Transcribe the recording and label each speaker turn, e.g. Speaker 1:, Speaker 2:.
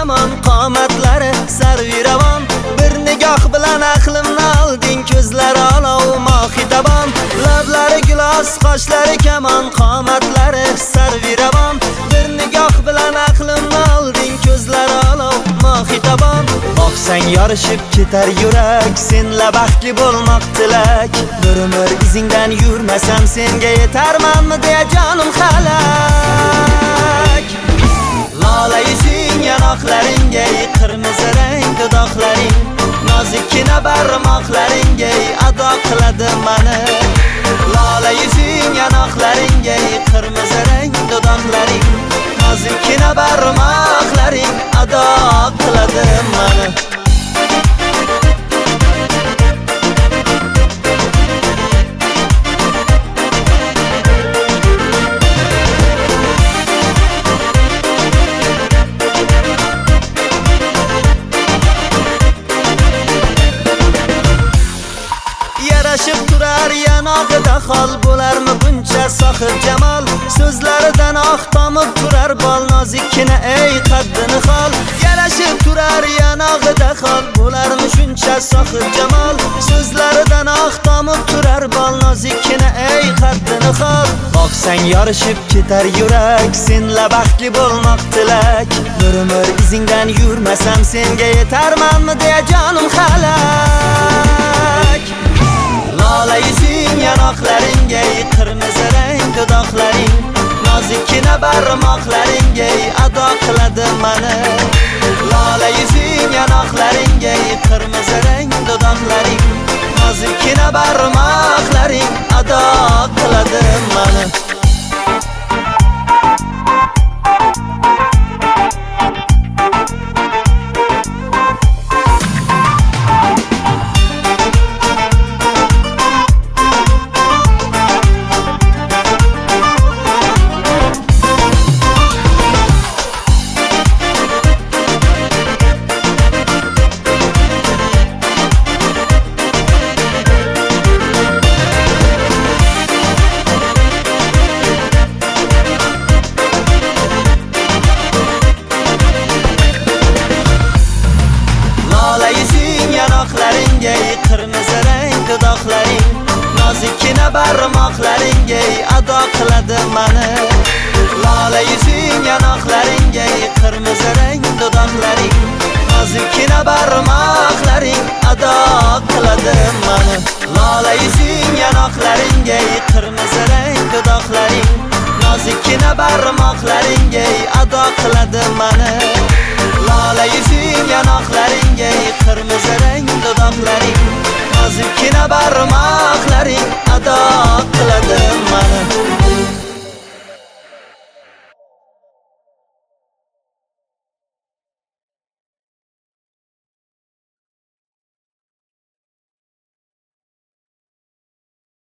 Speaker 1: kamon qomatlari sarviravon. Bir nigoh bilan aqlimni olding, ko'zlari olov mohitaban. Lablari gilos, qoshlari kamon qomatlari sarviravon. Bir nigoh bilan aqlimni olding, ko'zlari olov mohitaban. Boqsang yorishib ketar yurak, senla baxtli bo'lmoq tilak. Bir umr izingdan yurmasam senga yetarmanmi deya jonim halak. Lola yuzing, yanoqlaringga qirmizi rang dudoqlaring, nozikkina barmoqlaringga ado qiladi mani. Lola yuzing, yanoqlaringga qirmizi rang dudoqlaring, nozikkina barmoqlaring ado qiladi mani. Yarashib turar yanog'ida xol, bo'larmi buncha sohib jamol? So'zlaridan oq tomib turar bol, nozikkina ey qaddini xol. Yarashib turar yanog'ida xol, bo'larmi shuncha sohib jamol? So'zlaridan oq tomib turar bol, nozikkina ey qaddini xol. Boqsang yorishib ketar yurak, senla baxtli bo'lmoq tilak. Bir umr izingdan yurmasam senga yetarmanmi deya jonim halak. Lola yuzing, yanoqlaringga qirmizi rang dudoqlaring, nozikkina barmoqlaringga ado qiladi mani. Lola yuzing, yanoqlaringga qirmizi rang dudoqlaring, nozikkina barmoqlaring ado qiladi mani. Yanoqlaringga qirmizi rang dudoqlaring, nozikkina barmoqlaringga ado qiladi mani. Lola yuzing, yanoqlaringga qirmizi rang dudoqlaring, nozikkina barmoqlaring ado qiladi mani. Lola yuzing, yanoqlaringga qirmizi rang dudoqlaring, nozikkina barmoqlaringga ado qiladi mani. Lola yuzing, yanoqlaringga qirmizi rang dudoqlaring, nozikkina barmoqlaring ado qiladi mani.